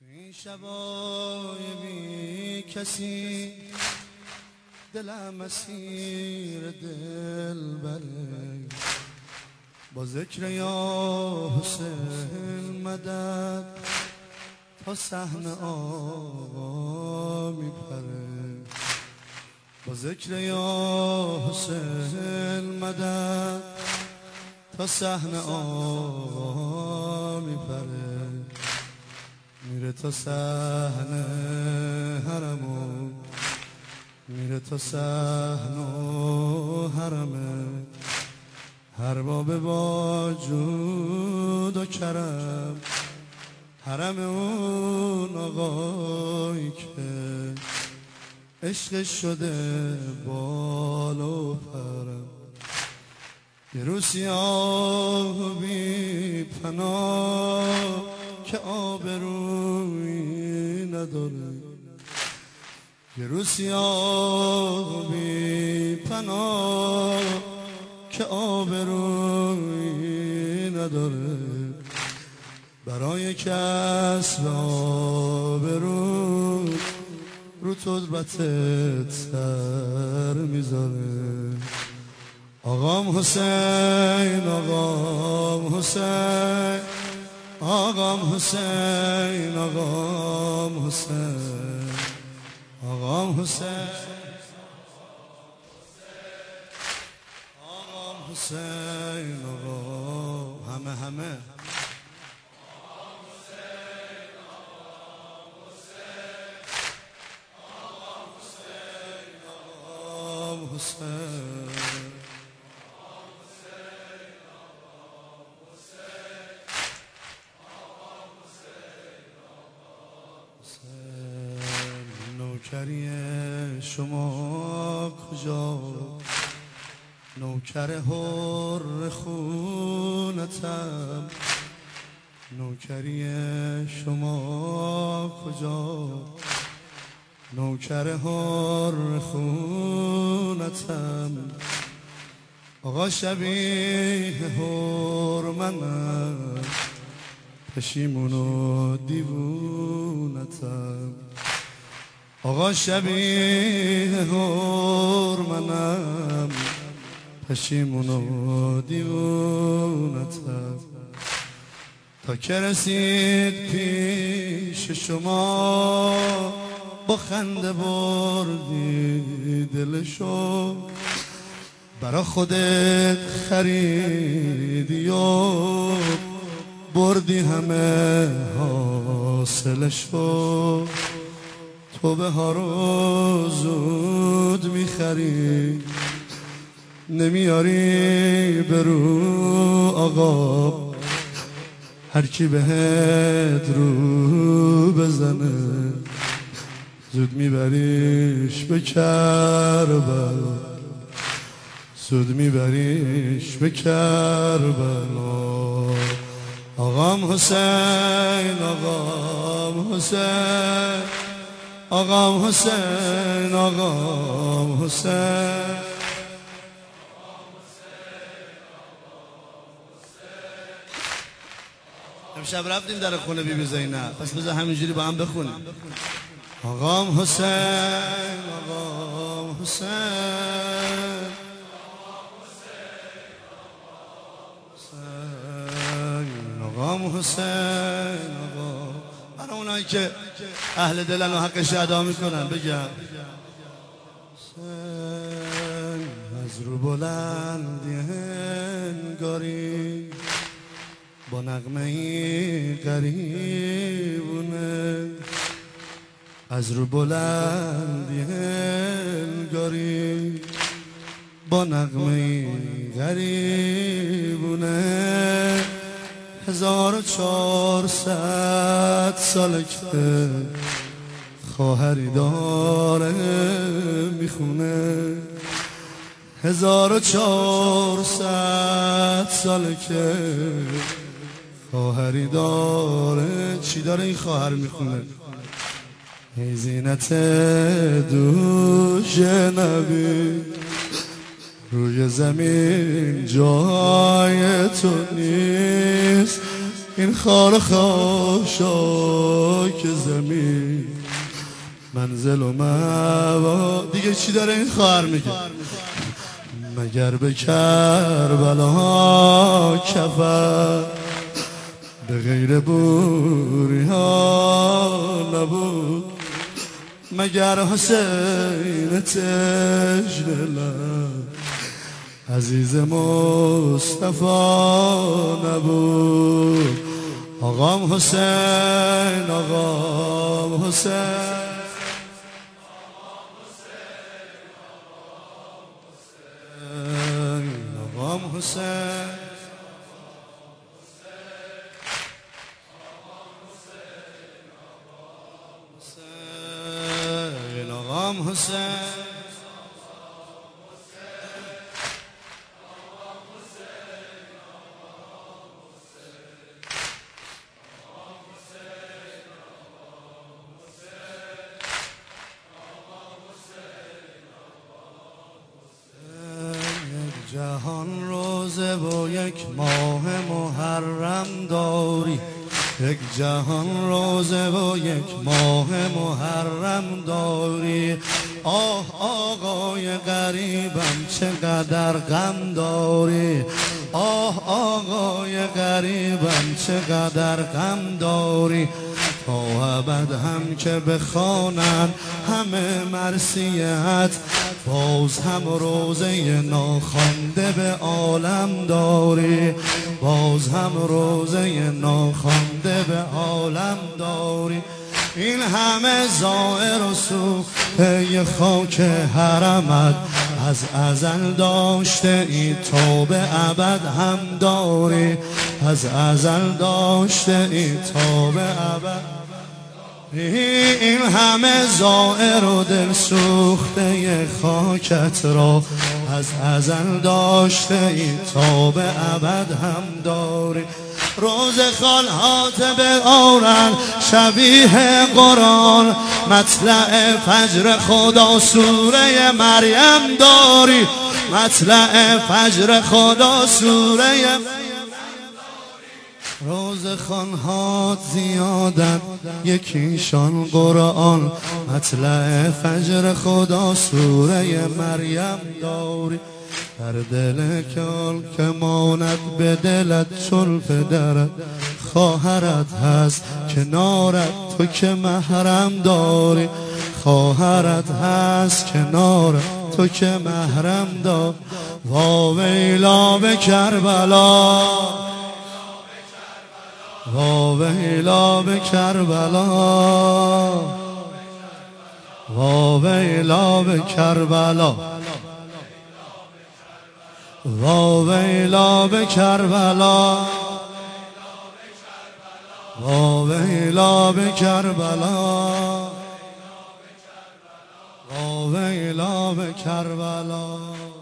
این شبای بی کسی دلم اسیر دل بره، با ذکر یا حسین مدد تا صحنه آقا میپره. با ذکر یا حسین مدد تا صحنه آقا میپره. میره تا صحنه حرمو، میره تا صحنه حرمه. هر باب با جود و کرم، حرم اون آقایی که عشق شده بال و پرم. یه روز سیاه و بی پناه که آبرویی نداره، یه روز سیاه و بی پناه که آبرویی نداره. برای کسب آبرو رو تربتت سر میذاره. آقام حسین، آقام حسین، آقام حسین، آقام حسین، آقام حسین، آقام حسین، آقا همه نوکری شما کجا؟ نوکر حر خونتم. نوکری شما کجا؟ نوکر حر خونتم. آقا شبیه حرمنم، پشیمون و دیوونتم. آقا شبیه حرمنم، پشیمون و دیوونتم. تا که رسید پیش شما، با خنده بردی دلشو. برا خودت خریدی و بردی همه حاصلشو. تو به ها رو زود میخری، نمیاری برو آقا. هر کی بهت رو بزنه، زود میبریش به کربلا، زود میبریش به کربلا. آقام حسین، آقام حسین، آقام حسین، آقام حسین. امشب رفتیم در خونه بی بی زینب، پس بذار همینجوری با هم بخونیم. آقام حسین، آقام حسین، آقام حسین، آقا. برای اونایی که اهل دلن و حقش ادا میکنن بگم. از رو بلندی هنگاری، با نغمه‌ای غریبونه. از رو بلندی هنگاری، با نغمه‌ای غریبونه. 1400 ساله که خواهری داره میخونه. 1400 ساله که خواهری داره. چی داره این خواهر میخونه؟ ای زینت دوش نبی، روی زمین جای تو نیست. این خار خاشاک خاک زمین منزل و موا. دیگه چی داره این خواهر میگه؟ مگر به کربلا کفر به غیر بوری ها نبود، مگر حسین تشنه لب عزیز مصطفی نبود. آقام حسین، آقام حسین، آقام حسین، آقام حسین، جهان روزه و یک ماه محرم داری، یک جهان روزه و یک ماه محرم داری. آه آقای غریبم چقدر غم داری، آه آقای غریبم چقدر غم داری. تا ابد هم که بخوانند همه مرثیت، باز هم روزه ناخوانده به عالم داری، باز هم روزه ناخوانده به عالم داری. این همه زائر و سوخته خاک حرمت، از ازل داشته ای تا به ابد هم داری، از ازل داشته ای تا به ابد. این همه زائر و دل سوخته خاکت را، از ازل داشته ای تا به ابد هم داری. روز خالهات به آرن شبیه قرآن، مطلع فجر خدا سوره مریم داری، مطلع فجر خدا سوره روز خانهات زیادن یکیشان قرآن، مطلع فجر خدا سوره مریم داری. در دل کل که ماند به دلت چون پدرت، خواهرت هست کنارت تو که محرم داری، خواهرت هست کنارت تو که محرم داری. واویلا به کربلا، واویلا به کربلا، واویلا به کربلا، واویلا به کربلا، واویلا به کربلا، واویلا به کربلا.